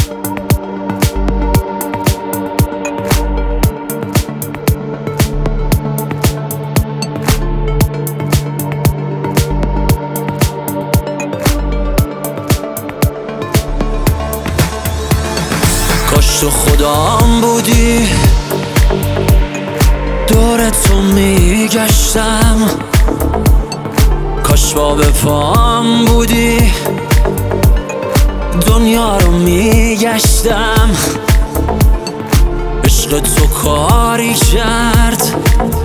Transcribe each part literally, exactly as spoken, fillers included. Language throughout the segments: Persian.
کاش تو خودم بودی، دور تو میگشتم. کاش با به پام بودی، دنیا رو میگشتم. عشق تو کاری کرد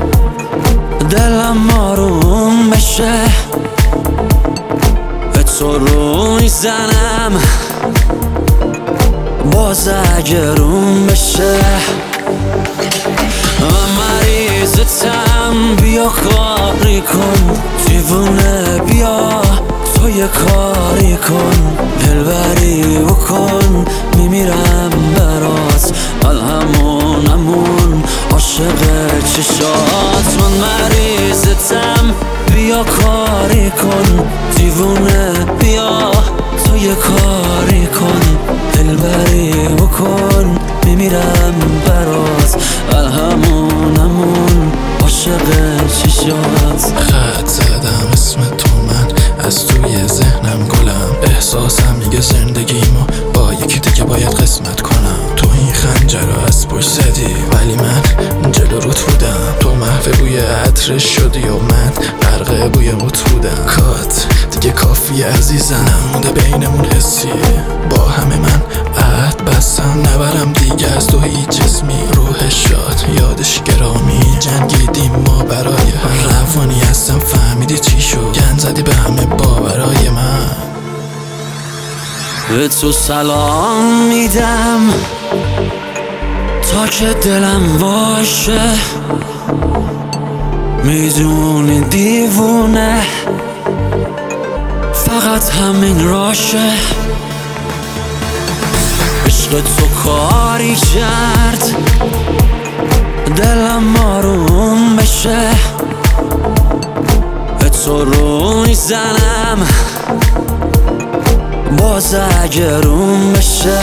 دلم آروم بشه، به تو رو میزنم باز اگه روم بشه. من مریضتم، بیا کاری کن، دیوونه بیا تو یه کاری کن، دلبری بکن، میمیرم برات، الهمونمون عاشق چشات. من مریضتم، بیا کاری کن، دیوونه بیا تو یه کاری کن، دلبری بکن، میمیرم برات، الهمونمون عاشق چشات. خط زدم اسم تو، من از توی ذهنم گلم. احساسم میگه زندگیمو با یکی دیگه باید قسمت کنم. تو این خنجر رو از پشت زدی ولی من جلو روت بودم. تو محو بوی عطرش شدی و من غرق بوی موت بودم. کات دیگه کافی عزیزم، نمونده بینمون حسی. با همه من عهد بستم نبرم دیگه از تو هیچ جسمی. روح شاد یادش گرامی، جنگیدیم ما برای هم. روانی هستم فهمیدی چی شد، گن زدی به همه باورای من. به تو سلام میدم تا که دلم باشه، میدونی دیوونه فقط همین راشه. عشق تو کاری کرد دلم آروم بشه، به تو رو میزنم باز اگه روم بشه.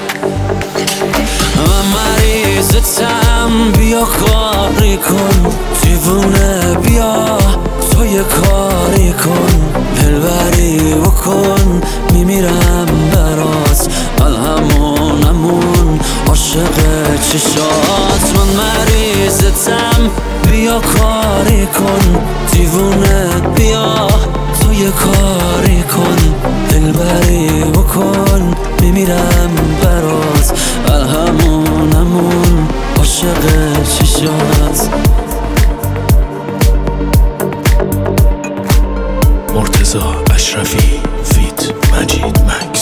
من مریضتم، بیا کاری کن، دیوونه بیا تو یه کاری کن، دلبری بکن، میمیرم برات، الهمونمون عاشق چشات. من مریضتم، بیا کاری کن، دیوونه بیا تو یه کاری کن، دلبری بکن، میمیرم برات، الهمونمون عاشق چشات. مرتضی اشرفی فیت مجید مکس.